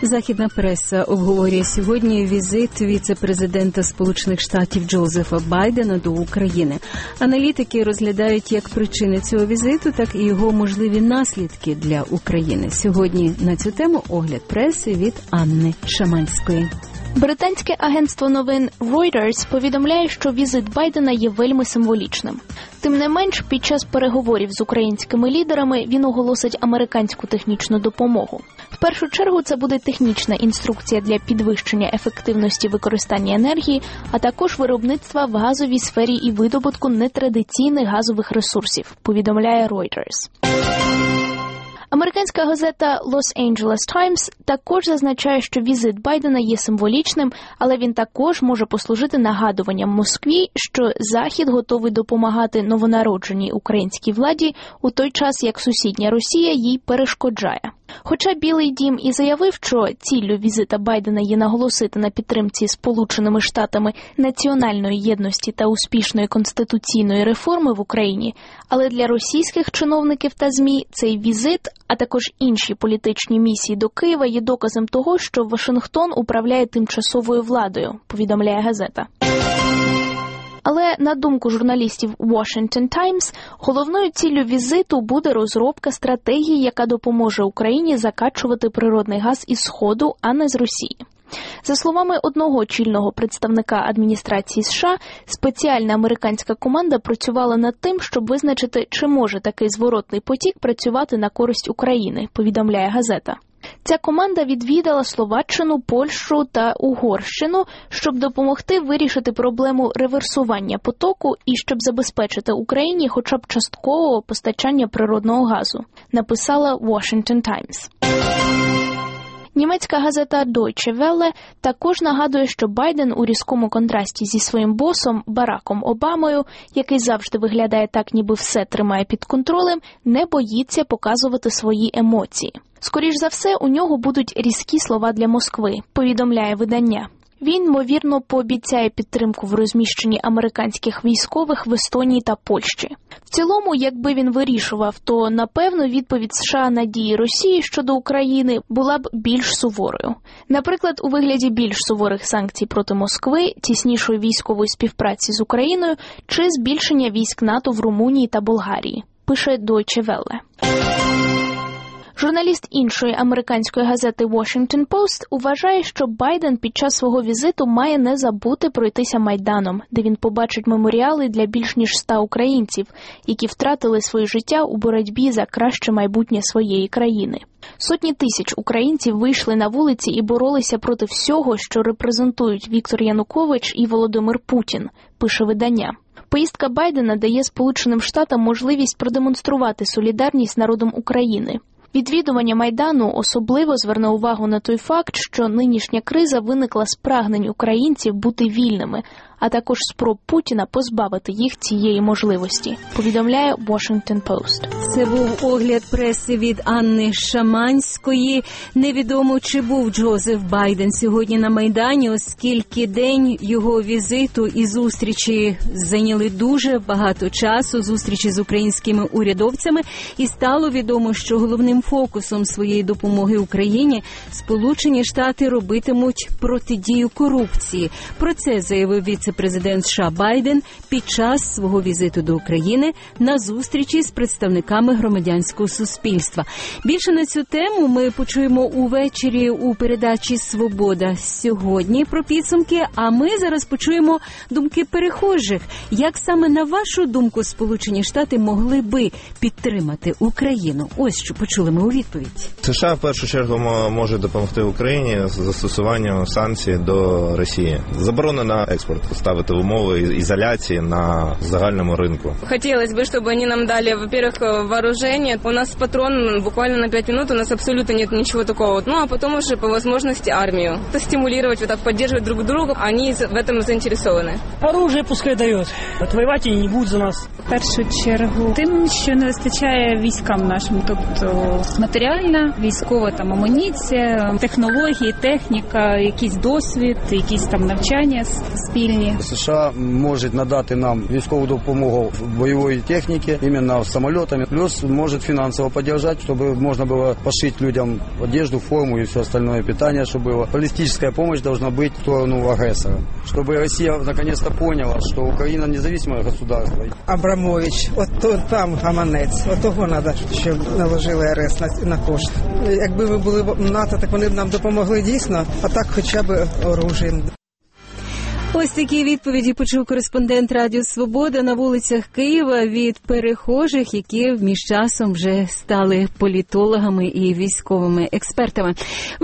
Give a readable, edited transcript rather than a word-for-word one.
Західна преса обговорює сьогодні візит віце-президента Сполучених Штатів Джозефа Байдена до України. Аналітики розглядають як причини цього візиту, так і його можливі наслідки для України. Сьогодні на цю тему огляд преси від Анни Шаманської. Британське агентство новин Reuters повідомляє, що візит Байдена є вельми символічним. Тим не менш, під час переговорів з українськими лідерами він оголосить американську технічну допомогу. В першу чергу це буде технічна інструкція для підвищення ефективності використання енергії, а також виробництва в газовій сфері і видобутку нетрадиційних газових ресурсів, повідомляє Reuters. Американська газета Los Angeles Times також зазначає, що візит Байдена є символічним, але він також може послужити нагадуванням Москві, що Захід готовий допомагати новонародженій українській владі у той час, як сусідня Росія їй перешкоджає. Хоча Білий дім і заявив, що ціллю візита Байдена є наголосити на підтримці Сполученими Штатами національної єдності та успішної конституційної реформи в Україні, але для російських чиновників та ЗМІ цей візит, а також інші політичні місії до Києва є доказом того, що Вашингтон управляє тимчасовою владою, повідомляє газета. Але, на думку журналістів Washington Times, головною ціллю візиту буде розробка стратегії, яка допоможе Україні закачувати природний газ із Сходу, а не з Росії. За словами одного очільного представника адміністрації США, спеціальна американська команда працювала над тим, щоб визначити, чи може такий зворотний потік працювати на користь України, повідомляє газета. Ця команда відвідала Словаччину, Польщу та Угорщину, щоб допомогти вирішити проблему реверсування потоку і щоб забезпечити Україні хоча б часткового постачання природного газу, написала Washington Times. Німецька газета Deutsche Welle також нагадує, що Байден у різкому контрасті зі своїм босом Бараком Обамою, який завжди виглядає так, ніби все тримає під контролем, не боїться показувати свої емоції. Скоріш за все, у нього будуть різкі слова для Москви, повідомляє видання. Він, ймовірно, пообіцяє підтримку в розміщенні американських військових в Естонії та Польщі. В цілому, якби він вирішував, то, напевно, відповідь США на дії Росії щодо України була б більш суворою. Наприклад, у вигляді більш суворих санкцій проти Москви, тіснішої військової співпраці з Україною чи збільшення військ НАТО в Румунії та Болгарії, пише Deutsche Welle. Журналіст іншої американської газети Washington Post вважає, що Байден під час свого візиту має не забути пройтися Майданом, де він побачить меморіали для більш ніж 100 українців, які втратили своє життя у боротьбі за краще майбутнє своєї країни. Сотні тисяч українців вийшли на вулиці і боролися проти всього, що репрезентують Віктор Янукович і Володимир Путін, пише видання. Поїздка Байдена дає Сполученим Штатам можливість продемонструвати солідарність з народом України. Відвідування Майдану особливо зверне увагу на той факт, що нинішня криза виникла з прагнень українців бути вільними, а також спроб Путіна позбавити їх цієї можливості, повідомляє Washington Post. Це був огляд преси від Анни Шаманської. Невідомо, чи був Джозеф Байден сьогодні на Майдані, оскільки день його візиту і зустрічі зайняли дуже багато часу, зустрічі з українськими урядовцями, і стало відомо, що головним фокусом своєї допомоги Україні Сполучені Штати робитимуть протидію корупції. Про це заявив віце-президент США Байден під час свого візиту до України на зустрічі з представниками громадянського суспільства. Більше на цю тему ми почуємо увечері у передачі «Свобода сьогодні» про підсумки, а ми зараз почуємо думки перехожих. Як саме, на вашу думку, Сполучені Штати могли би підтримати Україну? Ось що почули ми у відповідь. США в першу чергу може допомогти Україні з застосуванням санкцій до Росії. Заборона на експорт, ставити умови ізоляції на загальному ринку. Хотелось бы, чтобы они нам дали, во-первых, вооружение. У нас патрон буквально на 5 минут, у нас абсолютно нет ничего такого. Ну, а потом уже по возможности армию. Это стимулировать, вот так поддерживать друг друга, они в этом заинтересованы. Оружие пускай дает. Отвоевать они не будут за нас. В першу чергу тим, що не вистачає військам нашим, тобто матеріальна, військова там амуніція, технології, техніка, якийсь досвід, якісь там навчання спільні. Росії. США може надати нам військову допомогу бойової техніки, іменно з самолітами, плюс може фінансово підтримати, щоб можна було пошити людям одежду, форму і все остальное, питання, щоб було. Політична допомога должна бути в сторону агресора, щоб Росія наконец-то поняла, що Україна незалежне государство. Абрамович, от там гаманець, от того треба, щоб наложили арест на кошти. Якби ми були в НАТО, так вони б нам допомогли дійсно, а так хоча б оружієм. Ось такі відповіді почув кореспондент Радіо Свобода на вулицях Києва від перехожих, які вміж часом вже стали політологами і військовими експертами.